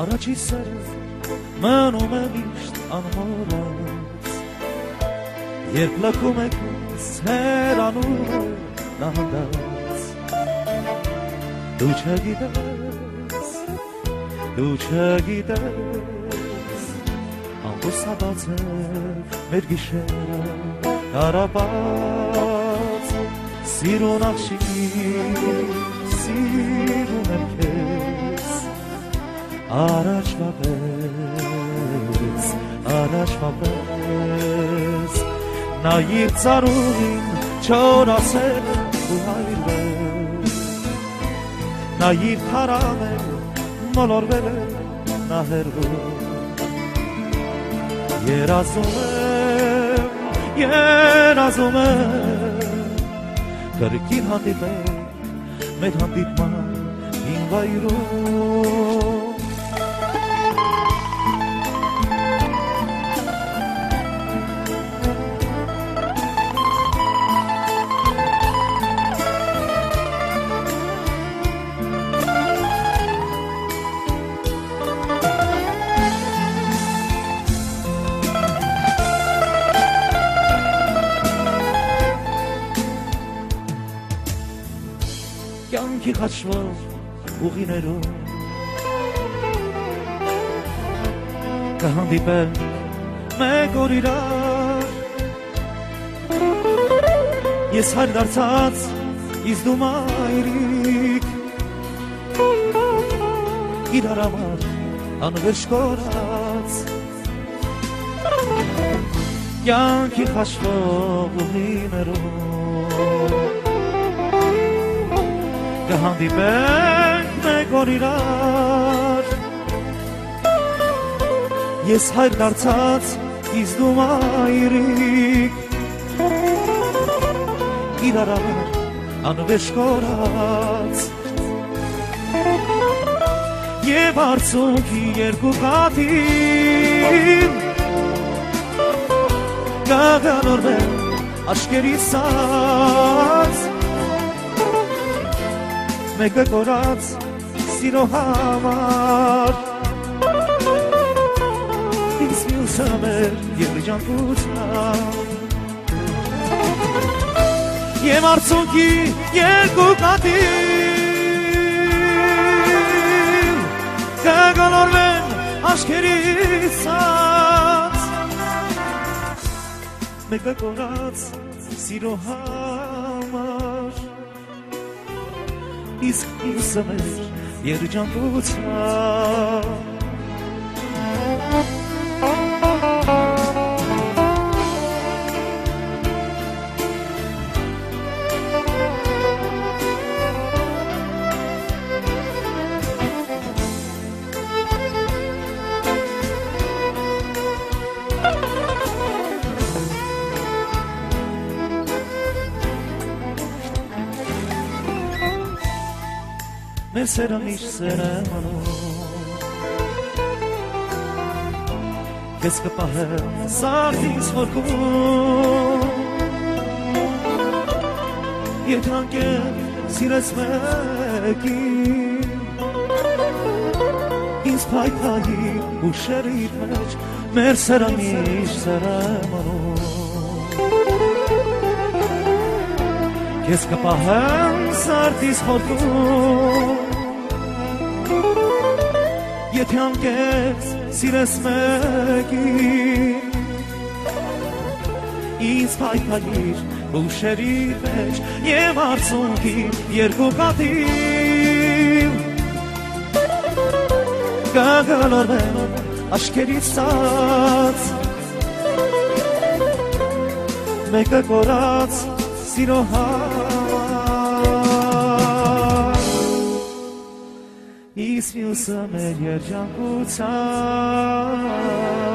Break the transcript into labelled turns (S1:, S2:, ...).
S1: Առաջի սերը մնում է միշտ անմոռաց Երբ լքում եք ինձ հեռանում է նահանդած Դու չգիտես Ամբոսաբաց է մեր գիշերը Կարապած Սիրուն աղջիկ Սիրում եմ քեզ Առաջվա պես Նայիր ծարուղին չորացել ու հայրվել Նայիր թարամել մոլորվել է նա հերվում Երազում եմ Կրկին հանդիպել մեր հանդիպման հին վայրում Կյանքի խաչվող ուղիներում Կհանդիպեն մեկ օր իրար Ես հայր դարձած, իսկ դու մայրիկ Իրար համար անվերջ կորած Կյանքի խաչվող ուղիներում Կհանդիպենք մեկ օր իրար Ես հայր դարձած, իսկ դու մայրիկ Իրար համար անվերջ կորած Եվ արցունքի երկու կաթիլ Կգանորվեն աչքերից սած Մեկը կորած սիրո համար Ինձ մյուսը մեր երջանկության Եվ արցունքի երկու կաթիլ Կգանորվեն աչքերից սած Մեկը կորած սիրո համար Իսկ մյուսը մեր երջանկության Մեր սերը միշտ սեր եմ անում Քեզ կպահեմ սարդիս խորքում Եթե անկել սիրես մեկին Ինձ պայքայի ուշերիդ մեջ Մեր սերը միշտ սեր եմ անում Քեզ կպահեմ սարդիս խորքում Եթե անկեց սիրես մեկին Ինձ պայքայիր ուշերի մեջ Եվ արցունքի երկու կաթիլ Կգալորվեն աչքերից սած Մեկը կորած սիրո համար Իսկ մյուսը մեր երջանկության